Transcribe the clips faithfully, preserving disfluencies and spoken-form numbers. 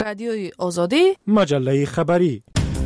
رادیوی آزادی، مجله خبری.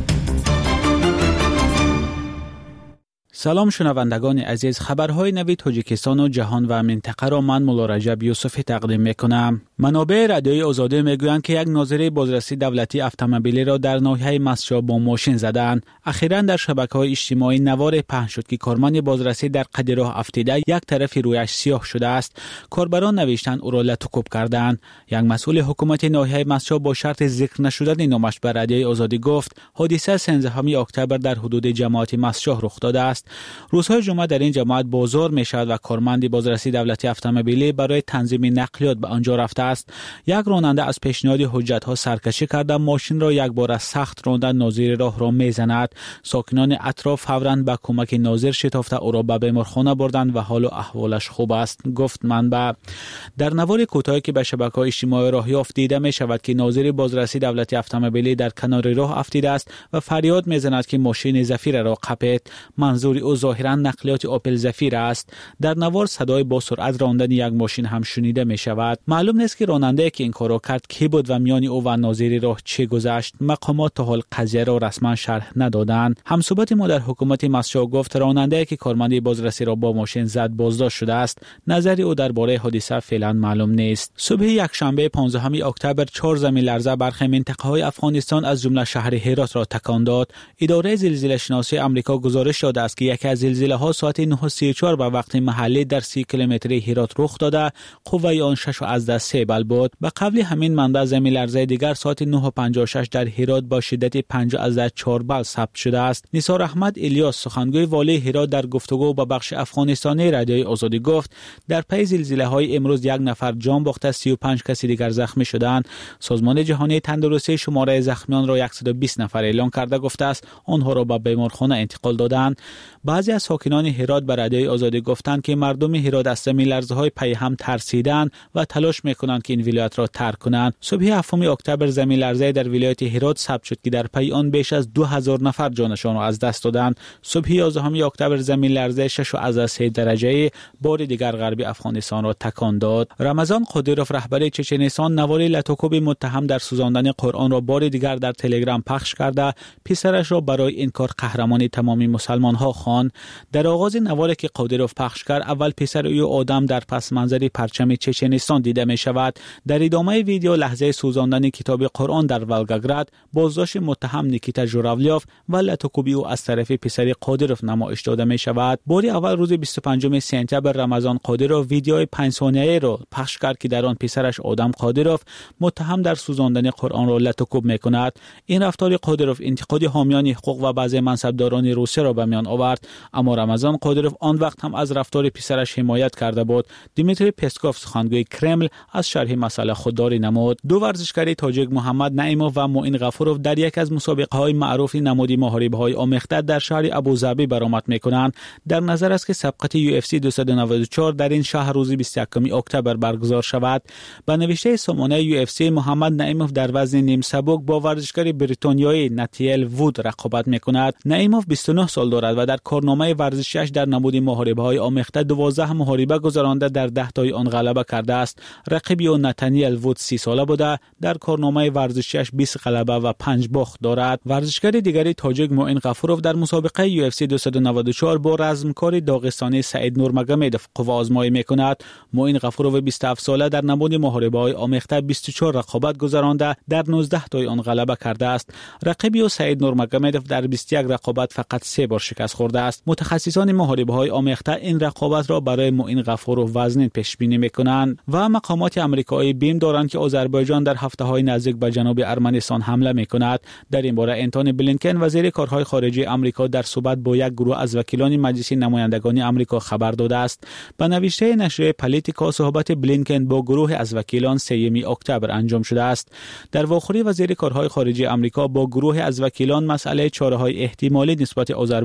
سلام شنوندگان عزیز، خبرهای نوی تاجیکستان و جهان و منطقه را من مولا رجب یوسفی تقدیم میکنم. منابع رادیوی آزادی میگویند که یک ناظر بازرسی دولتی اتومبیلی را در ناحیه مسجد با ماشین زدند. اخیراً در شبکه‌های اجتماعی نوار پهن شد که کارمند بازرسی در قد راه افتیده یک طرف رویش سیاه شده است. کاربران نوشتند او را لطوکوب کردند. یک مسئول حکومت ناحیه مسجد با شرط ذکر نشدن نامش به رادیوی آزادی گفت حادثه سیزدهم اکتبر در حدود جماعت مسجد رخ داده است. روزهای جمعه در این جماعت بازار می شود و کارمند بازرسی دولتی اتومبیلی برای تنظیم نقلیات به آنجا رفته است. یک راننده از پیشنهاد حجت‌ها سرکشی کرده ماشین را یک بار سخت رانده ناظر راه را میزند. ساکنان اطراف فوراً به کمک ناظر شتافته او را به بیمارخانه بردند و حال و احوالش خوب است، گفت منبع. در نوار کوتاهی که به شبکه‌های اجتماعی راه یافت دیده می شود که ناظر بازرسی دولتی اتومبیلی در کنار راه افتیده است و فریاد میزند که ماشین زفیر را قپید. منظور او ظاهرا نقلیات اوپل زفیر است. در نوار صدای با سرعت راندن یک ماشین هم شنیده می شود. معلوم نیست که راننده که این کارو کرد کی بود و میان او و ناظر راه چه گذشت. مقامات تا حال قضیه را رسما شرح ندادند. همصحبت ما در حکومت مسجد گفت راننده که کارمند بازرسی را با ماشین زد بازداشت شده است. نظری او درباره حادثه فعلا معلوم نیست. صبح یکشنبه پانزدهم اکتبر چهار زمین لرزه برخی منطقه‌های افغانستان از جمله شهر هرات را تکان داد. اداره زلزله شناسی آمریکا گزارش داده است که یکی از زلزله ها ساعت نه و سی و چهار به وقت محلی در سی کیلومتری هرات رخ داده. قوه آن شش از سه بال بود. به قبل همین منبع زمین لرزه دیگر ساعت نه و پنجاه و شش در هرات با شدت پنج از چهار بال ثبت شده است. نثار احمد الیاس سخنگوی والی هرات در گفتگو با بخش افغانستانی رادیوی آزادی گفت در پی زلزله های امروز یک نفر جان باخته، سی و پنج کسی دیگر زخمی شدند. سازمان جهانی تندرستی شماره زخمیان را صد و بیست نفر اعلام کرده گفته است آنها را به بیمارخانه انتقال دادند. بعضی از ساکنان هرات به رادیوی آزادی گفتند که مردم هرات از زمین لرزه‌های پی هم ترسیدند و تلاش می‌کنند که این ولایت را ترک کنند. صبح هفتم اکتبر زمین لرزه در ولایت هرات ثبت شد که در پی آن بیش از دو هزار نفر جانشان را از دست دادند. صبح یازدهم اکتبر زمین لرزه شش از سه درجه بار دیگر غربی افغانستان را تکان داد. رمضان قادروف رهبر چچنستان نوار لطوکوب متهم در سوزاندن قرآن را بار دیگر در تلگرام پخش کرده پسرش را برای این کار قهرمانی تمامی مسلمان‌ها خواند. در آغاز نواری که قادروف پخش کرد اول پسر او آدم در پس منظر پرچم چچنستان دیده می شود. در ادامه ویدیو لحظه سوزاندن کتاب قرآن در ولگاگراد بازداشت متهم نیکیتا ژوراولیوف و لطوکوبی او از طرف پسر قادروف نمایش داده می شود. بار اول روز بیست و پنجم سپتامبر رمضان قادروف ویدیوی پنج ثانیه‌ای را پخش کرد که در آن پسرش آدم قادروف متهم در سوزاندن قرآن را لطوکوب می کند. این رفتار قادروف انتقاد حامیان حقوق و بعضی منصبداران روسیه را به میان آورد، اما رمضان قادروف آن وقت هم از رفتار پسرش حمایت کرده بود. دیمیتری پسکوف سخنگوی کرمل از شرح مسئله خودداری نمود. دو ورزشکار تاجیک محمد نعیموف و معین غفوروف در یک از مسابقه‌های معروف نمادی محاربه‌های آمیخته در شهر ابوظبی برآمد می‌کنند. در نظر است که سبقت یو اف سی دویست و نود و چهار در این شهر روز بیست و یکم اکتبر برگزار شود. به نوشته سامانه یو اف سی محمد نعیموف در وزن نیم سبک با ورزشکار بریتانیایی ناتیل وود رقابت می‌کند. نعیموف بیست و نه سال دارد و در کارنامه ورزشیش در نماد محاربه‌های آمیخته دوازده محاربه گذرانده در ده تای آن غلبه کرده است. رقیب او نتانیل وود سی ساله بوده، در کارنامه ورزشیش بیست غلبه و پنج باخت دارد. ورزشکار دیگری تاجیک معین غفوروف در مسابقه یو اف سی دویست و نود و چهار با رزمکار داغستانی سعید نورمگامدوف قوه آزمایی می‌کند. معین غفوروف بیست و هفت ساله در نماد محاربه‌های آمیخته بیست و چهار رقابت گذرانده در نوزده تای آن غلبه کرده است. رقیب او سعید نورمگامدوف در بیست و یک رقابت فقط سه بار شکست خورده است. متخصصان محاربه‌های آمیخته این رقابت را برای معین غفوروف وزن پیش بینی می‌کنند و مقامات آمریکایی بیم دارند که آذربایجان در هفته‌های نزدیک به جنوب ارمنستان حمله می‌کند. در این باره انتونی بلینکن وزیر کارهای خارجه آمریکا در صحبت با یک گروه از وکیلان مجلس نمایندگان آمریکا خبر داده است. به نوشته نشریه پالیتیکا صحبت بلینکن با گروه از وکیلان سوم اکتبر انجام شده است. در واخری وزیر کارهای خارجه آمریکا با گروه از وکیلان مسئله چاره‌های احتمالی نسبت آذربایجان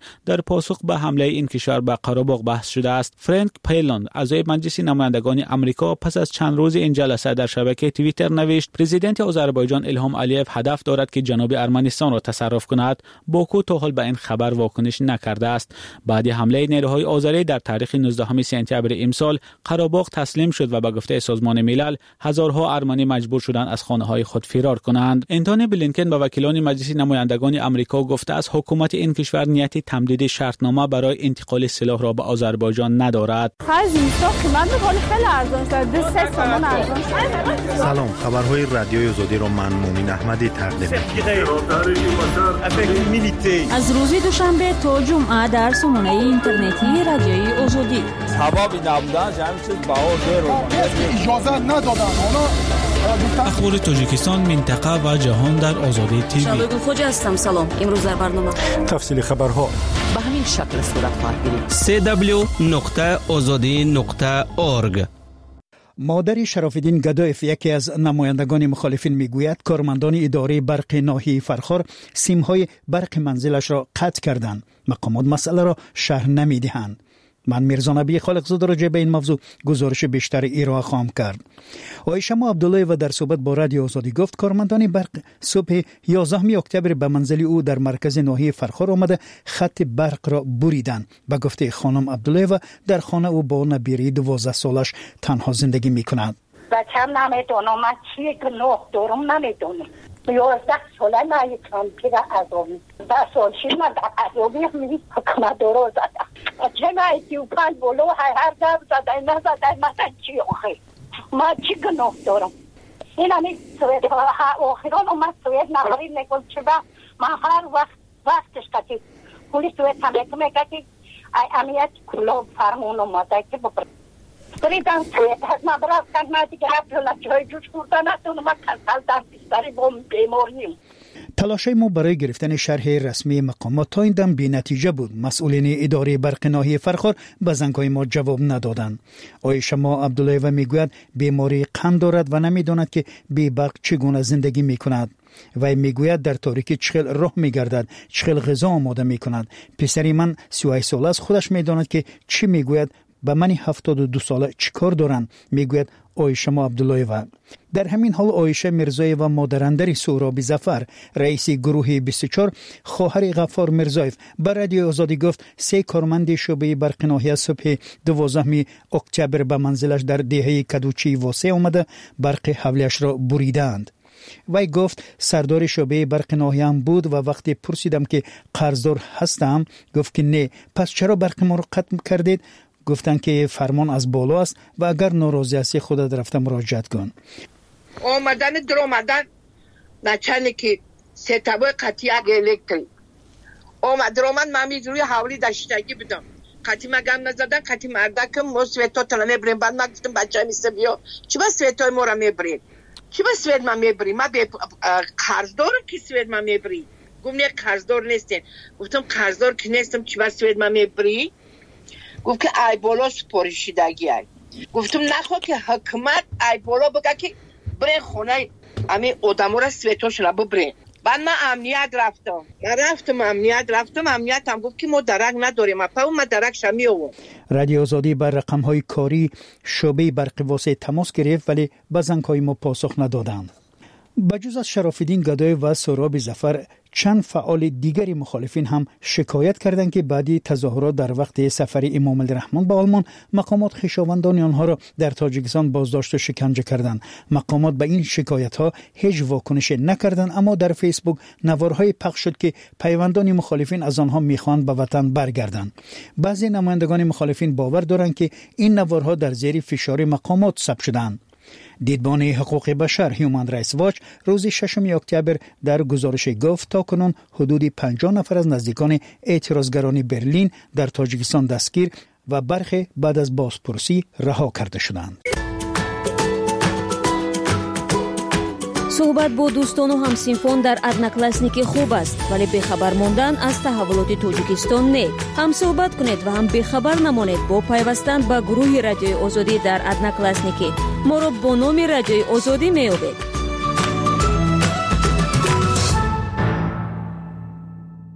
در پاسخ به حمله این کشور به قره‌باغ بحث شده است. فرانک پیلون عضو مجلس نمایندگان آمریکا پس از چند روز این جلسه در شبکه توییتر نوشت پرزیدنت آذربایجان الهام علیف هدف دارد که جنوب ارمنستان را تصرف کند. باکو تا حال به این خبر واکنش نکرده است. بعد حمله نیروهای آذری در تاریخ نوزدهم سپتامبر امسال قره‌باغ تسلیم شد و به گفته سازمان ملل هزارها ارمنی مجبور شدند از خانه‌های خود فرار کنند. انتونی بلینکن به وکیلان مجلس نمایندگان آمریکا گفته است حکومت این کشور نیت تمدید شرطنامه برای انتقال سلاح را به آذربایجان ندارد. سلام، خبرهای رادیوی آزادی را من مومن احمدی تقدیم می‌کنم. از روز دوشنبه تا جمعه در سامانه اینترنتی رادیوی آزادی. هوا بی‌نبودن همین چیز باور رو اجازه ندادن. اخبار تاجیکستان، منطقه و جهان در آزادی تیوی. شادو خوج هستم. سلام. امروز در برنامه تفصیل خبرها به همین شکل صورت خواهد گرفت. سی دبلیو نقطه آزادی نقطه اورگ. مادر شراف‌الدین گدایف یکی از نمایندگان مخالفین میگوید کارمندان اداره برق ناحیه فرخار سیم‌های برق منزلش را قطع کردند. مقامات مسئله را شرح نمی‌دهند. من میرزا نبی خالقزاده راجع به این موضوع گزارش بیشتر ایران خواهم کرد. عایشه عبدالله و در صحبت با رادیو آزادی گفت کارمندان برق صبح یازدهم اکتبر به منزل او در مرکز ناحیه فرخار آمده خط برق را بریدند. به گفته خانم عبدالله و در خانه او با نبیری دوازده سالش تنها زندگی میکند. بچه‌م نمیدونم من چی گناه دارم نمیدونم. یازده ساله نایتم که عذابی ده سال شید من در عذابی همی حکمت دارو زدم چه نایتی و پنج بلو هر دم زده نزده مثلا چی آخه من چی گناه دارم. این همی سوید آخران اومد سوید نهاری نگل چه با من هر وقت وقتش کتی کولی سوید همیت میگه امیت کلا فرمون اومده که ببرد بریدم سوید هست من برفتن من دیگه رفتن چه جوش بردن نتونم من کنسل در بیستاری بوم بیماریم. تلاش ما برای گرفتن شرح رسمی مقامات تا این دم بی نتیجه بود. مسئولین اداره برق ناحیه فرخار به زنگ‌های ما جواب ندادند. عایشه عبدالله و میگوید بیماری قند دارد و نمیداند که بی برق چگونه زندگی میکند. و میگوید در تاریکی چخل راه میگردد، چخل غذا آماده میکند. پسری من سی و هشت ساله است، خودش میداند که چی میگوید. به من هفتاد و دو ساله چیکار دارن؟ میگوید عایشه عبدالله. و در همین حال عایشه میرزایی و مادرندری سهراب ظفر رئیس گروه بیست و چهار خواهر غفار میرزایف به رادیو آزادی گفت سه کارمند شعبه برق ناحیه صبح دوازدهم اکتبر به منزلش در دهه کدوچی واسه آمده برق حولیش را بریدند. وی گفت سردار شعبه برق ناحیه هم بود و وقتی پرسیدم که قرضدار هستم گفت که نه. پس چرا برق ما را قطع کردید؟ گفتن که فرمان از بالا است و اگر ناراضی هستی خودت رفته مراجعت کن. آمدن در آمدن نچنه که ستبای قطعی الکتریک آمد در آمد من روی حوالی داشتگی بدم قطعی مگم نزدن قطعی مردکم ما سویتا تلا میبریم. بعد من گفتم بچه میسته بیا چی با سویتای ما را میبریم چی با سویت من میبریم من به قرضدارم که سویت من میبریم. گفت نه قرضدار نیستین. گفتم قرضدار که نیستم چی با سویت من میبریم. گفت که ای بالا سپارشیدگی ای. گفتم نخوا که حکمت ای بالا بگه که برین خونه امی آدمو را سویتاشون را ببرین. بعد من امنیت رفتم من رفتم امنیت رفتم امنیت هم گفت که ما درک نداریم. اپا ما درک شمی آورد. رادیو آزادی بر رقم‌های کاری شعبه برق واسه تماس گرفت ولی به زنگ‌های ما پاسخ ندادند. بجز از شراف‌الدین گدایف و سهراب ظفر چند فعال دیگری مخالفین هم شکایت کردند که بعدی تظاهرات در وقت سفر امام الرحمن به آلمان مقامات خویشاوندان آنها را در تاجیکستان بازداشت و شکنجه کردند. مقامات به این شکایت ها هیچ واکنش نکردند، اما در فیسبوک نوارهای پخش شد که پیوندان مخالفین از آنها میخواهند به وطن برگردند. بعضی نمایندگان مخالفین باور دارند که این نوارها در زیر فشار مقامات ثبت شدند. دیدبان حقوق بشر هیومن رایتس واچ روز ششم اکتبر در گزارش گفت تاکنون حدود پنجاه نفر از نزدیکان اعتراضگران برلین در تاجیکستان دستگیر و برخی بعد از بازپرسی رها کرده شدند. صحبت با دوستان و همسینفان در ادناکلاسنیک خوب است، ولی بخبر ماندن از تحولات تاجیکستان نه. هم صحبت کنید و هم بخبر نمانید با پیوستن به گروه رادیوی آزادی در ادناکلاسنیک. ما را با نام رادیوی آزادی می‌یابید.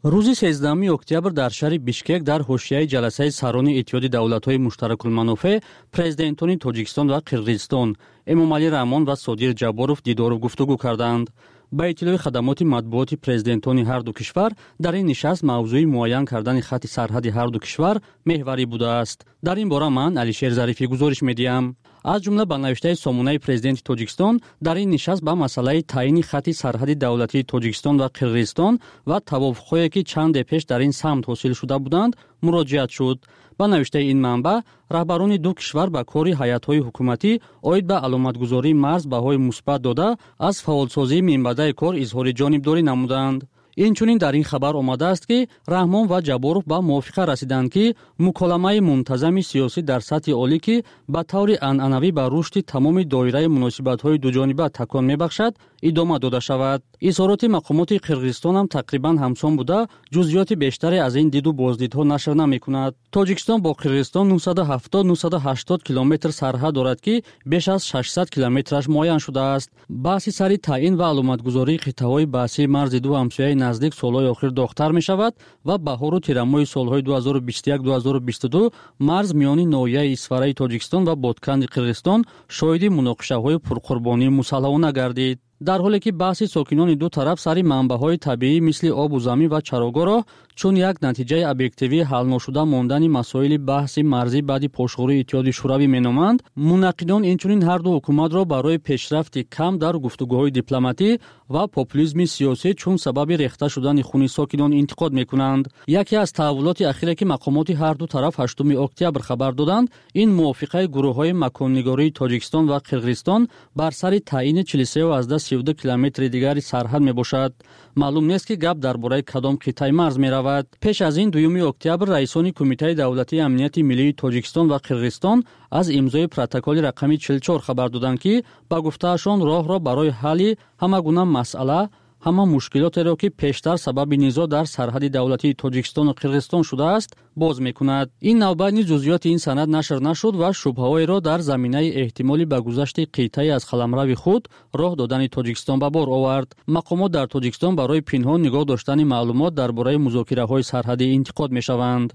рӯзи сездахуми октябр дар шаҳри бишкек дар ҳошияи ҷаласаи сарони иттиҳоди давлатҳои муштаракулманофеъ президентони тоҷикистон ва қирғизистон эмомалӣ раҳмон ва содир ҷабборов дидору гуфтугӯ карданд. ба иттилои хадамоти матбуоти президентони ҳарду кишвар дар ин нишаст мавзӯи муайян кардани хати сарҳади ҳарду кишвар меҳварӣ будааст. дар ин бора ман Алишер Зарифӣ гузориш медиҳам. аз ҷумла ба навиштаи сомонаи президенти Тоҷикистон дар ин нишаст ба масъалаи таъини хати сарҳади давлатии Тоҷикистон ва Қирғизистон ва тавофуқҳое ки чанде пеш дар ин самт ҳосил шуда буданд муроҷиат шуд. ба навиштаи ин манбаъ раҳбарони ду кишвар ба кори ҳайатҳои ҳукуматӣ оид ба аломатгузории марз баҳои мусбат дода аз фаъолсозии минбаъдаи кор изҳори ҷонибдорӣ намуданд. инчунин дар ин хабар омадааст ки раҳмон ва ҷабборов ба мувофиқа расиданд ки муколамаи мунтазами сиёсӣ дар сатҳи олӣ ки ба таври анъанавӣ ба рушди тамоми доираи муносибатҳои дуҷониба такон мебахшад идома дода шавад. изҳороти мақомоти Қирғизистон ҳам тақрибан ҳамсон буда ҷузъиёти бештаре аз ин диду боздидҳо нашр намекунад. Тоҷикистон бо Қирғизистон нуҳсаду ҳафтод нуҳсаду ҳаштод километр сарҳад дорад ки беш аз шашсад километраш муайян шудааст. баҳси сари таъин ва аломатгузории қитъаҳои баҳсии марзи ду ҳамсояи наздик солҳои охир дохтар мешавад ва баҳору тирамоҳи солҳои дуҳазору бисту як дуҳазору бисту ду марз миёни ноҳияи Исфараи Тоҷикистон ва Бодканди Қирғизистон шоҳиди муноқишаҳои пурқурбонии мусаллаҳона гардид. дар ҳоле ки баҳси сокинони ду тараф сари манбаъҳои табиӣ мисли обу замин ва чароғоҳро чун як натиҷаи объективии ҳалношуда мондани масоили баҳси марзӣ баъди пошғории Иттиҳоди Шӯравӣ меноманд, мунаққидон инчунин ҳарду ҳукуматро барои пешрафти кам дар гуфтугӯҳои дипломатӣ ва популизми сиёсӣ чун сабаби рехта шудани хуни сокинон интиқод мекунанд. яке аз таҳаввулоти ахире ки мақомоти ҳарду тараф ҳаштуми октябр хабар доданд, ин мувофиқаи гурӯҳҳои маконнигории Тоҷикистон ва Қирғизистон бар сари таъини чилу се азда сию ду километри дигари сарҳад мебошад. маълум нест ки гап дар бораи кадом қитъаи марз меравад. пеш аз ин дуюми октябр раисони Кумитаи давлатии амнияти миллии Тоҷикистон ва Қирғизистон аз имзои протоколи рақами чилу чор хабар доданд ки ба гуфтаашон роҳро барои ҳалли ҳама гуна масъала ҳама мушкилотеро ки пештар сабаби низоъ дар сарҳади давлатии Тоҷикистону Қирғизистон шудааст боз мекунад. ин навбат низ ҷузъиёти ин санад нашр нашуд ва шубҳаҳоеро дар заминаи эҳтимоли ба гузашти қитъаи аз қаламрави худ роҳ додани Тоҷикистон ба бор овард. мақомот дар Тоҷикистон барои пинҳон нигоҳ доштани маълумот дар бораи музокираҳои сарҳадӣ интиқод мешаванд.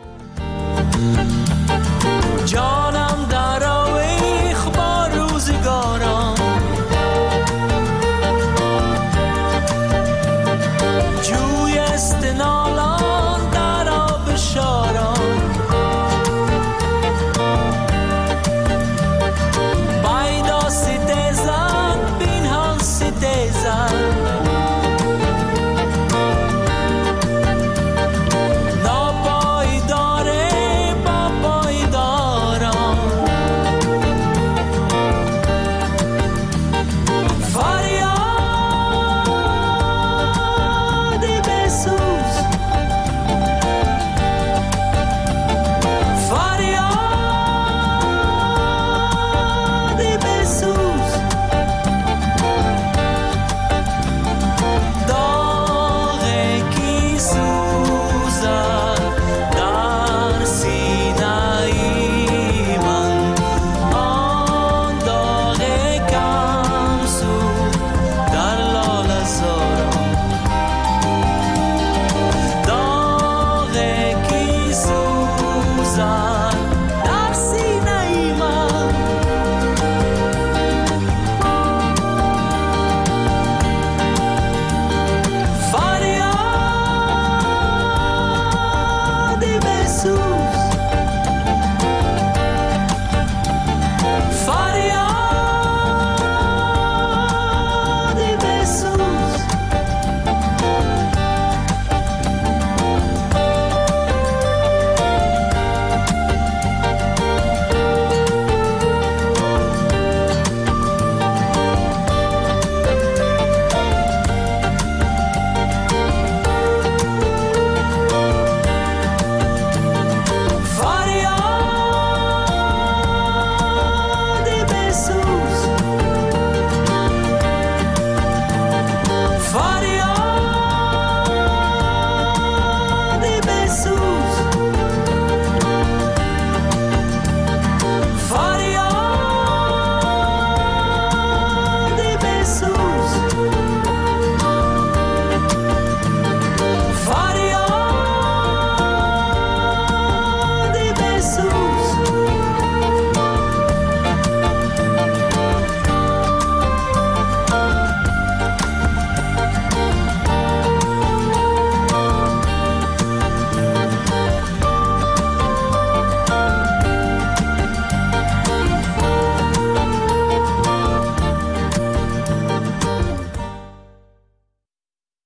ҷонам дар ових бо рӯзигарон ҷӯй истинолон дар об шорон байдо ситезан пинҳон ситезан нопойдоре ба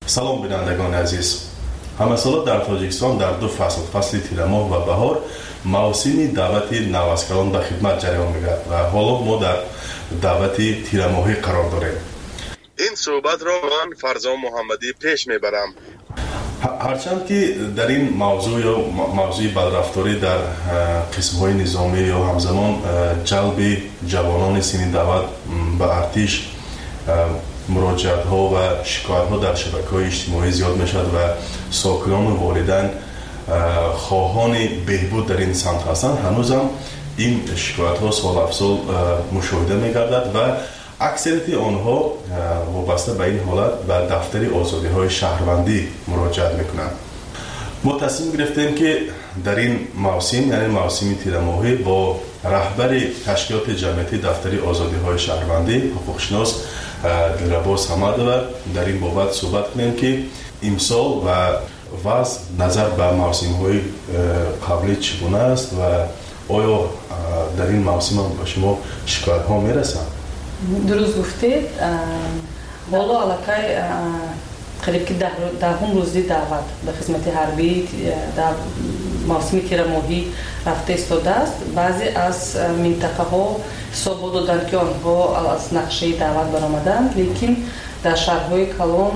سلام بینندگان عزیز. همسالا در تاجیکستان در دو فصل، فصل تیرماه و بهار، موسم دعوت نواسکران به خدمت جریان میگیرد و حالا ما در دعوت تیرماهی قرار داریم. این صحبت را من فرزان محمدی پیش میبرم. هرچند که در این موضوع یا موضوع بدرفتاری در قسم‌های نظامی یا همزمان جلب جوانان سنی دعوت به ارتش مراجعت‌ها و شکایت‌ها در شبکه‌های اجتماعی زیاد می‌شود و ساکنان و والدین خواهان بهبود در این سمت هستند، هنوز هم این شکایت‌ها سال افسال مشاهده می‌گردد و اکثریت آنها وابسته به این حالت به دفتر آزادی‌های شهروندی مراجعت می‌کنند. ما تصمیم گرفتیم که در این موسم، یعنی موسم تیرماهی، با رهبر تشکیلات جمعیتی دفتر آزادی‌های شهروندی حقوقشناس دلربا صمدوی در این بابت صحبت کنیم که امسال و وضع نظر به موسم‌های قبلی چگونه است و آیا در این موسم به شما شکایت‌ها می‌رسند؟ درست گفتید. بالا علاقه قریب که دهم روزی دعوت به خدمت حربی در موسم تیرماهی رفته ایستاده است. بعضی از منطقه ها حساب دادند که آنها از نقشه دعوت برآمدند، لیکن در شهرهای کلان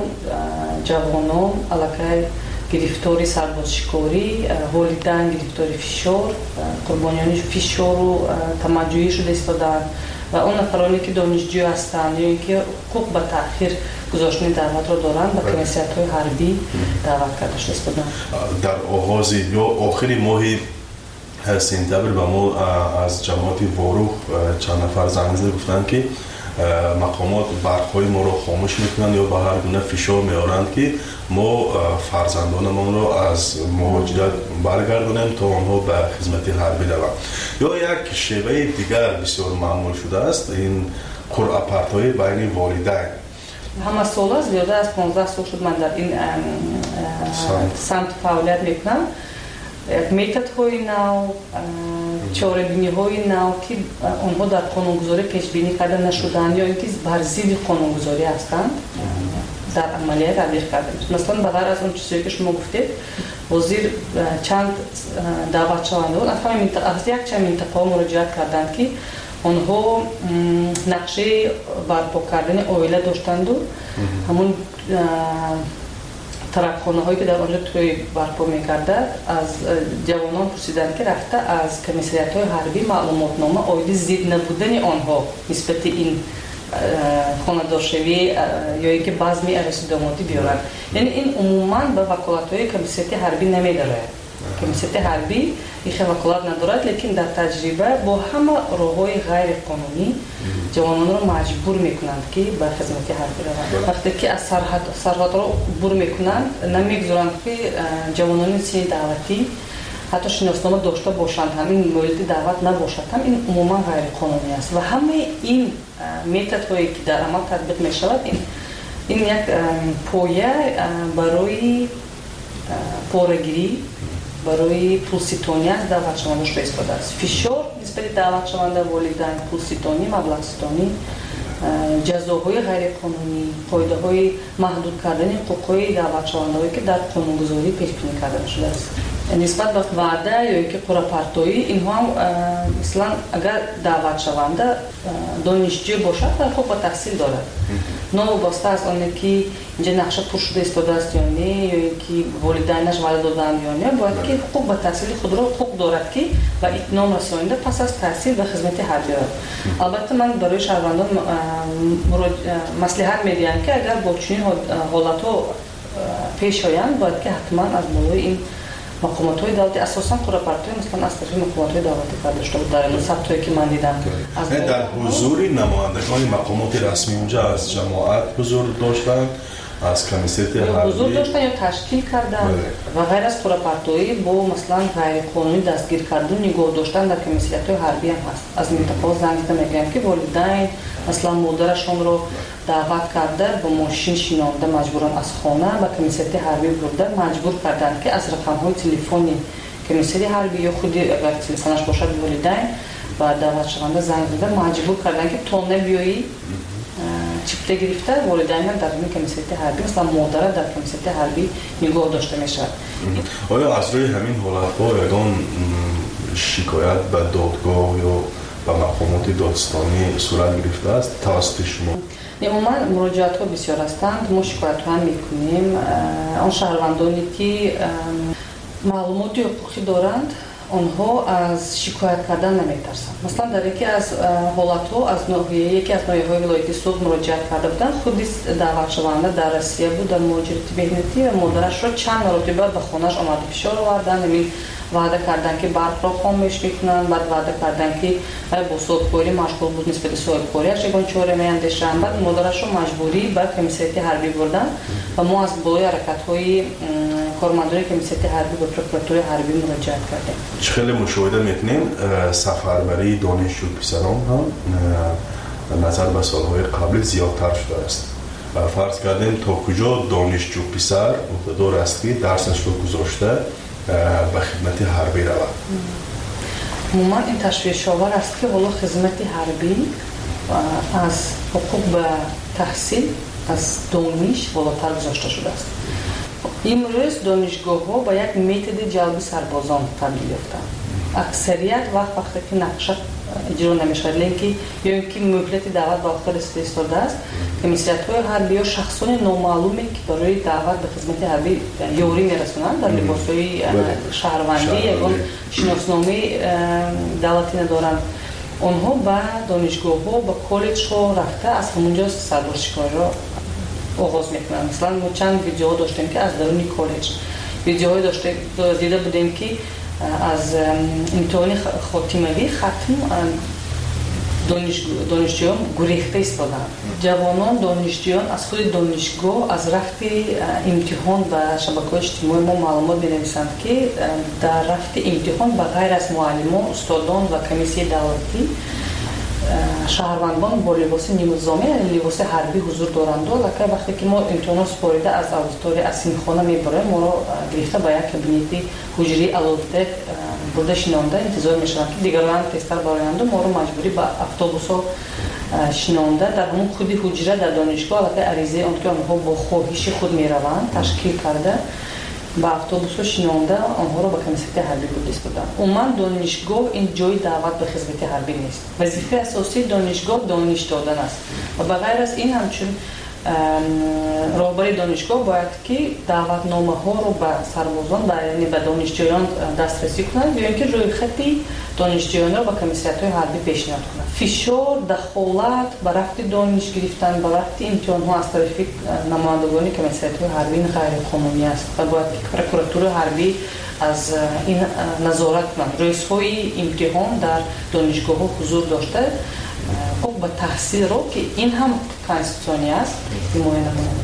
جوانان علاقه گرفتاری سربازشکاری، والدین گرفتاری فشار، قربانیان فشار و تمجیدی شده ایستادند و اون نفرانی که دانشجو هستند یا اینکه حقوق به تأخیر گذاشتن دعوت را دارند به کمیسیت‌های حربی دعوت کرده شدند. در آغاز یا آخر ماه سپتامبر به ما از جماعت واروح چند نفر زنگ زده گفتند که مقامات برق‌های ما را خاموش میکنند یا به هر گونه فشار میارند که ما فرزندانمان را از مهاجرت برگردانیم تا آنها به خدمت حربی روند. یا یک شیوه دیگر بسیار معمول شده است این قرعه پرتایی بین والدین. همه سال زیاده از پانزده سال شد من در این سمت فعالیت میکنم. میتودهای نو، چاره‌بینی‌های نو که آنها در قانونگذاری پیش بینی کرده نشدند یا اینکه بر ضد قانونگذاری هستند در عملیات تطبیق کرده. مثلا به غیر از اون چیزی که شما گفتید، وزیر چند دعوت شونده بود از یک چند منطقه مراجعت کردند که آنها نقشه برپا کردن عائله داشتند و همون ترکخانه هایی که در آنجا توی برپا میکرده از جوانان پرسیدند که رفته از کمیسریت های حربی معلومات نامه آید زید نبودن آنها نسبت این خاندارشوی یا اینکه بزمی عروسی دامادی بیارند. یعنی این عموما به وکالت های کمیسریت حربی نمیداره. کمیسریت حربی این وکالت ندارد، لیکن در تجربه با همه راه‌های غیر قانونی جوانان را مجبور میکنند که به خدمت حربی روند. وقتی که از سرحد سرحد را عبور میکنند نمیگذارند که جوانان سنی دعوتی حتی شناسنامه داشته باشند، همین مورد دعوت نباشد، هم این عموما غیر قانونی است و همه این میتودهایی که در عمل تطبیق میشود این این یک پایه برای پاره‌گیری، برای پولستانی از دعوت شونده شده ایستاده است. فشار نسبت دعوت شونده والدین، پولستانی، مبلغستانی، جزاهای غیر قانونی، قاعده‌های محدود کردن حقوق‌های دعوت شونده‌ای که در قانونگذاری پیش بینی کرده شده است. نسبت به وعده یا اینکه قرعه پرتایی، اینها هم مثلا اگر دعوت شونده دانشجو باشد و حقوق به تحصیل دارد، نوابسته از آنه که اینجا نقشه پر شده ایستاده است یا نه، یا اینکه والدینش وعده دادند یا نه، باید که حقوق به تحصیل خود را حقوق دارد که و اتمام رسانیده پس از تحصیل به خدمت حربی رود. البته من برای شهروندان مصلحت می‌دهم که اگر با چنین حالت‌ها پیش آیند باید که حتما از بالای این مقامات‌های دولتی اساساً قرعه پرتایی مثلا از طرف مقامات‌های دولتی کرده داشته بود در این ثبتایی که من دیدم. در حضور نمایندگان مقامات رسمی اونجا از جماعت حضور داشتن، از کمیسیت حربی حضور داشتن یا تشکیل کردن و غیر از قرعه پرتایی با مثلا غیر قانونی دستگیر کردن نگاه داشتن در کمیسیت‌های حربی هم هست. از منطقه‌ها زنگ زده میگن که والدین مثلا مادرشون رو دعوت کرده با ماشین شینانده مجبورن از خانه به کمیسیت حربی برده، مجبور کردن که از رقم‌های تلفنی کمیسیت حربی یا خودی اگر تلفنش باشد والدین و دعوت شونده زنگ زده مجبور کردن که تو نبیایی чипта гирифта волидайнам дар ин комиссияти ҳарбӣ мисалан модара дар комиссияти ҳарбӣ нигоҳ дошта мешавад. оё аз рӯи ҳамин ҳолатҳо ягон шикоят ба додгоҳ ё ба мақомоти додистонӣ сурат гирифтааст тавассути шумо? умуман муроҷиатҳо бисёр ҳастанд. мо шикоятҳоам мекунем. он шаҳрвандоне ки маълумоти ҳуқуқӣ доранд онҳо аз шикоят кардан наметарсанд. маслан дар яке аз ҳолатҳо аз яке аз ноҳияҳои вилояти суд муроҷиат карда буданд. худи даъватшаванда дар Россия буд, дар муҳоҷирати меҳнатӣ ва модарашро чанд маротиба ба хонааш омада фишор оварданд. ин ваъда карданд ки барқро хомӯш мекунанд, баъд ваъда карданд ки бо соҳибкорӣ машғул буд, нисбати соҳибкориаш ягон чора меандешанд. баъд модарашро маҷбурӣ ба комиссияти ҳарбӣ бурданд ва мо аз болои ҳаракатҳои кормандони комиссияти ҳарбӣ ба прокуратураи ҳарбӣ муроҷиат кардем. чӣ хеле мушоҳида метунем сафарбарии донишҷӯ писарон ҳам назар ба солҳои қаблӣ зиёдтар шудааст. фарз кардем то куҷо донишҷӯ писар муқтадор аст ки дарсашро гузошта ба хидмати ҳарбӣ равад. умуман ин ташвишовар аст ки ҳоло хизмати ҳарбӣ аз ҳуқуқ ба таҳсил аз дониш болотар гузошта шудааст. имрӯз донишгоҳҳо ба як методи ҷалби сарбозон табдил ёфтанд. аксарият вақт вақте ки нақша иҷро намешавад леки ё ин ки муҳлати даъват ба вақта расида истодааст, комиссиятҳои ҳарбӣ ё шахсони номаълуме ки барои даъват ба хизмати ҳарбӣ ёрӣ мерасонанд дар либосҳои шаҳрвандӣ ягон шиносномаи давлатӣ надоранд, онҳо ба донишгоҳҳо ба коллеҷҳо рафта аз ҳамонҷо сарбозшикориро оғоз мекунанд. мисалан мо чанд видеоҳо доштем ки аз даруни коллеҷ видеоҳое дида будем ки аз имтиҳони хотимавӣ хатм донишҷӯён гурехта истоданд. ҷавонон донишҷӯён аз худи донишгоҳ аз рафти имтиҳон ба шабакаҳои иҷтимоӣ мо маълумот менависанд ки дар рафти имтиҳон ба ғайр аз муаллимон устодон ва комиссияи давлатӣ шаҳрвандон бо либоси нимузомӣ яъне либоси ҳарбӣ ҳузур доранд. лакай вақте ки мо имтиҳонро супорида аз аудитория аз синхона мебарем, моро гирифта ба як кабинети ҳуҷраи алофта бурда шинонда интизор мешаванд ки дигароян тезтар бароянду моро маҷбурӣ ба автобусҳо шинонда дар ҳамон худи ҳуҷра дар донишгоҳ аллакай аризаи он ки онҳо бо хоҳиши худ мераванд ташкил карда ба автобусҳо шинонда онҳоро ба комиссияти ҳарбӣ бурдистоданд. умуман донишгоҳ ин ҷои даъват ба хизмати ҳарбӣ нест. вазифаи асосии донишгоҳ дониш додан аст ва ба ғайр аз ин ҳамчун роҳбари донишгоҳ бояд ки даъватномаҳоро ба сарбозон яъне ба донишҷӯён дастрасӣ кунад ё ин ки рӯйхати донишҷӯёнро ба комиссиятҳои ҳарбӣ пешниҳод кунад. фишор дахолат ба рафти дониш гирифтан ба рафти имтиҳонҳо аз тарафи намояндагони комиссиятҳои ҳарбӣ ғайриқонунӣ аст ва бояд ки прокуратураи ҳарбӣ аз ин назорат кунад. рӯзҳои имтиҳон дар донишгоҳҳо ҳузур дошта ҳуқуқ ба таҳсилро ки ин ҳам конститутсионӣ аст ҳимоя намоянд.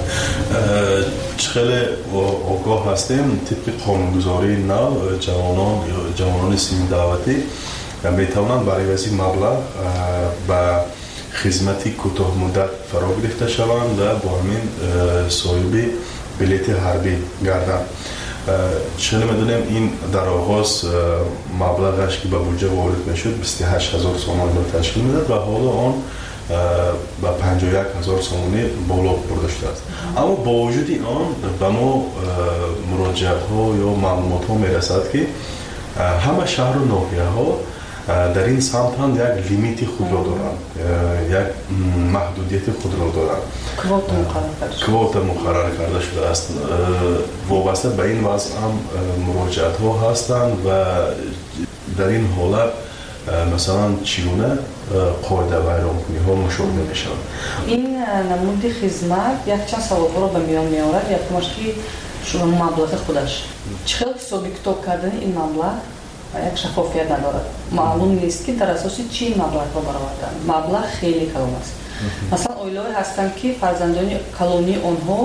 чӣ хеле огоҳ ҳастем тибқи қонунгузории нав ҷавонон ё ҷавонони синни даъватӣ метавонанд бар ивази маблағ ба хизмати кӯтоҳмуддат фаро гирифта шаванд ва бо ҳамин соҳиби билети ҳарбӣ гарданд. чӣ медонем ин дар оғоз маблағаш ки ба буҷа ворид мешуд бисту ҳашт ҳазор сомонро ташкил медод ва ҳоло он ба панҷоҳу як ҳазор сомонӣ боло бурда шудааст. аммо бо вуҷуди он ба мо муроҷиатҳо ё маълумотҳо мерасад ки ҳама шаҳру ноҳияҳо дар ин самт ҳам як лимити худро доранд, як маҳдудияти худро доранд. квота муқаррар карда шудааст. вобаста ба ин вазъ ҳам муроҷиатҳо ҳастанд ва дар ин ҳолат масалан чӣ гуна қоидавайронкуниҳо мушоҳида мешаванд? ин намуди хизмат якчанд саволҳоро ба миён меорад. якумаш ки маблағи худаш чӣ хел ҳисоби китоб кардани ин маблағ як шафофият надорад. маълум нест ки дар асоси чӣ маблағро бароварданд. маблағ хеле калон аст. масалан оилаҳое ҳастанд ки фарзандони калонии онҳо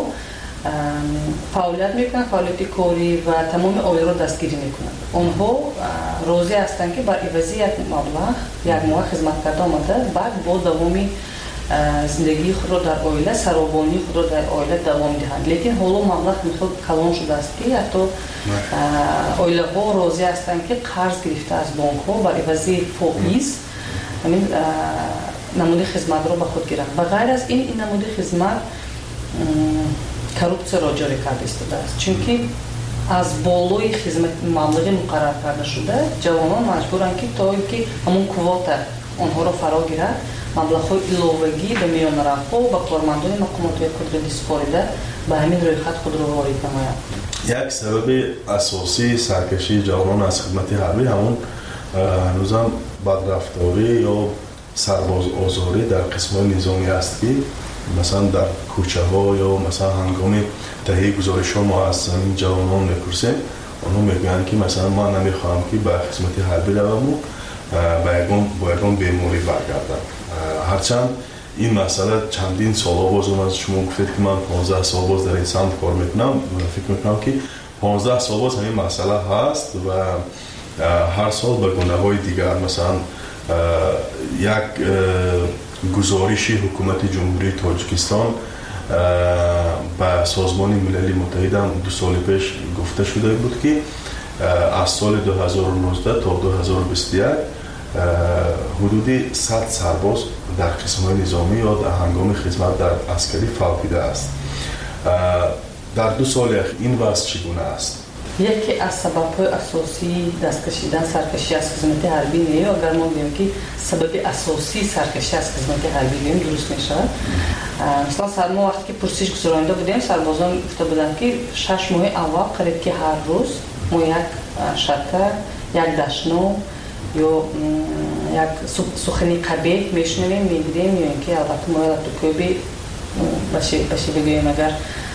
фаъолият мекунанд, фаъолияти корӣ ва тамоми оиларо дастгирӣ мекунанд. онҳо розӣ ҳастанд ки бар ивази як маблағ як моҳ хизмат карда омада баъд бо давоми зиндагии худро дар оила саробонии худро дар оила давом диҳанд. лекин ҳоло маблағ мехел калон шудааст ки ҳатто оилаҳо розӣ ҳастанд ки қарз гирифта аз бонкҳо бар ивази фоиз ҳамин намуди хизматро ба худ гиранд ва ғайр аз ин ин намуди хизмат коррупсияро ҷорӣ карда истодааст, чунки аз болои хизмат маблағи муқаррар карда шуда ҷавонон маҷбуранд ки то ин ки ҳамун квота онҳоро фаро гирад маблағҳои иловагӣ ба миёнаравҳо ба кормандони мақомотҳои қудратӣ супорида ба ҳамин рӯйхат худро ворид намоянд. як сабаби асосии саркашии ҷавонон аз хидмати ҳарбӣ ҳамун ҳанӯзам бадрафторӣ ё сарбозозорӣ дар қисмҳои низомӣ аст ки масалан дар кӯчаҳо ё масалан ҳангоми таҳияи гузоришҳо мо аз замин ҷавонон мепурсем, онҳо мегӯянд ки масалан ман намехоҳам ки ба хизмати ҳарбӣ раваму ба ягон беморӣ баргардам. ҳарчанд ин масъала чандин солҳо боз омад, шумо гуфтед ки ман понздаҳ сол боз дар ин самт кор мекунам, фикр мекунам ки понздаҳ сол боз ҳамин масъала ҳаст ва ҳар сол ба гунаҳои дигар масалан як гузориши ҳукумати ҷумҳурии Тоҷикистон ба созмони милали муттаҳидам ду соли пеш гуфта шуда буд ки аз соли ду ҳазору нуздаҳ то ду ҳазору бисту як ҳудуди сад сарбоз дар қисмҳои низомӣ ё дар ҳангоми хизмат дар аскарӣ фавқида аст. дар ду соли ин вазъ чӣ гуна аст? яке аз сабабҳои асосии дасткашидан саркашӣ аз хизмати ҳарбӣ не агар мо бигӯем ки сабаби асосии саркашӣ аз хизмати ҳарбӣ бигӯем дуруст мешавад. мисалан сар мо вақте ки пурсиш гузаронда будем сарбозон гуфта буданд ки шаш моҳи аввал қариб ки ҳар рӯз мо як шакар як дашно ё як сухани қабеҳ мешунавем мегирем ё ин ки албатта мо ратукӯби баше бигӯем агар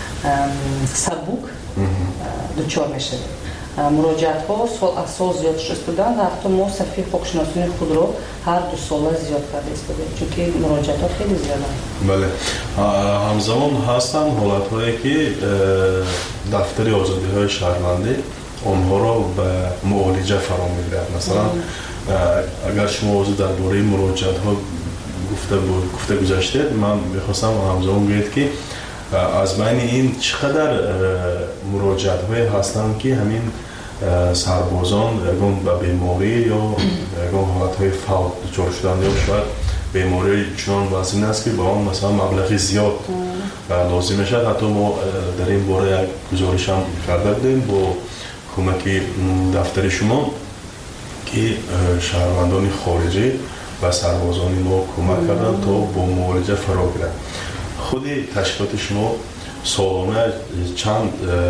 сабук дучор мешавем. муроҷиатҳо сол аз сол зиёд шуда истоданд, ҳатто мо сафи ҳуқуқшиносии худро ҳар ду сола зиёд карда истодем, чунки муроҷиатҳо хеле зиёданд. бале ҳамзамон ҳастанд ҳолатҳое ки дафтари озодиҳои шаҳрвандӣ онҳоро ба муолиҷа фаро мегирад. масалан агар шумо ҳозир дар бораи муроҷиатҳо гуфта гузаштед, ман мехостам ҳамзамон гӯед ки аз байни ин чӣ қадар муроҷиатҳое ҳастанд ки ҳамин сарбозон ягон ба беморӣ ё ягон ҳолатҳои фавқ дучор шуданд ё шояд бемории чунон вазин аст ки ба он масалан маблағи зиёд лозим мешавад. ҳатто мо дар ин бора як гузоришам карда будем бо кӯмаки дафтари шумо ки шаҳрвандони хориҷӣ ба сарбозони мо кӯмак карданд то бо муолиҷа фаро гиранд. худи ташкилоти шумо солона чанд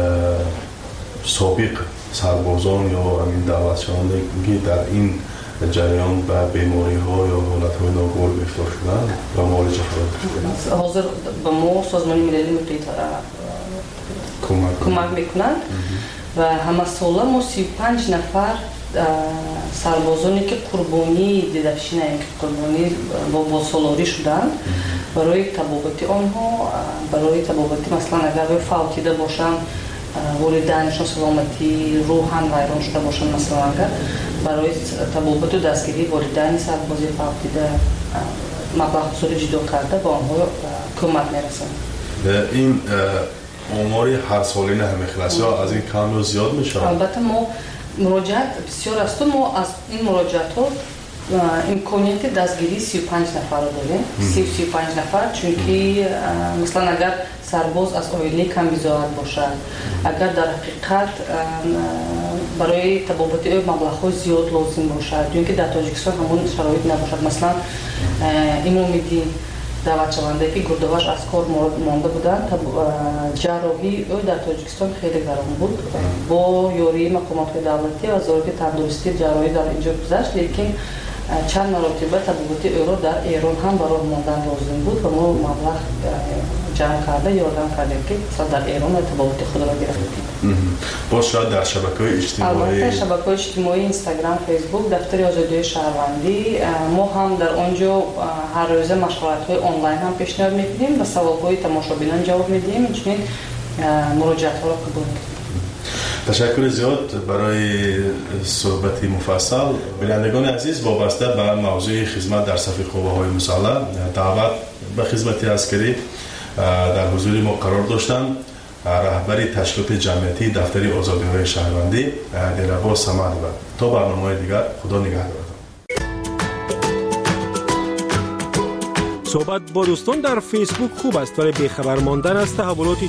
собиқ сарбозон ё ҳамин давлатшавонде ки дар ин ҷараён ба бемориҳо ё ҳолатҳои ногувор гирифтор шуданд ва муолиҷа фаро гирифтанд? ҳозир ба мо созмони милали муттаҳид кӯмак мекунанд ва ҳамасола мо сию панҷ нафар сарбозоне ки қурбонии дидашинаем ки қурбонӣ бо солорӣ шуданд барои табобати онҳо, барои табобати масалан агар фавқида бошанд, волидайнашон саломати рӯҳан вайрон шуда бошанд, масалан агар барои табобату дастгирии волидайни сарбози фавқида маблағгузорӣ ҷудо карда ба онҳо кӯмак мерасанд. ин омори ҳарсолина ҳамехел аст ё аз ин кам ё зиёд мешавад? албатта мо муроҷиат бисёр асту мо аз ин муроҷиатҳо имконияти дастгирии сию панҷ нафарро дорем. сию панҷ нафар, чунки масалан агар сарбоз аз оилаи камбизоат бошад, агар дар ҳақиқат барои табобати ӯ маблағҳои зиёд лозим бошад, ё ин ки дар Тоҷикистон ҳамон шароит набошад. масалан имомиддин даъватшаванда ки гурдоваш аз кор монда буданд, ҷарроҳии ӯ дар Тоҷикистон хеле гарон буд. бо ёрии мақомотҳои давлатӣ ва вазорати тандурустии ҷарроҳӣ дар инҷо гузашт, лекин чанд маротиба табобати ӯро дар Эрон ҳам ба роҳ мондан лозим буд ва мо маблағ ҷамъ карда ёрдам кардем ки дар Эрон табобати худро гирифтем. боз шояд дар шабакаҳои иҷтимоӣ, албатта шабакаҳои иҷтимоӣ, Инстаграм, Фейсбук, дафтари озодиҳои шаҳрвандӣ, мо ҳам дар он ҷо ҳаррӯза машваратҳои онлайн ҳам пешниҳод мекунем ва саволҳои тамошобинон ҷавоб медиҳем, инчунин муроҷиатҳоро қабул мекунем. ташаккури зиёд барои суҳбати муфассал. бинандагони азиз, вобаста ба мавзӯи хизмат дар сафи қувваҳои мусаллаҳ даъват ба хизмати аскарӣ дар ҳузури мо қарор доштанд раҳбари ташкилоти ҷамъиятии дафтари озодиҳои шаҳрвандӣ Дилрабоз Самадова. то барномаҳои дигар, худо нигаҳдор. صحبت با دوستان در فیسبوک خوب است، ولی بیخبر ماندن از تحولات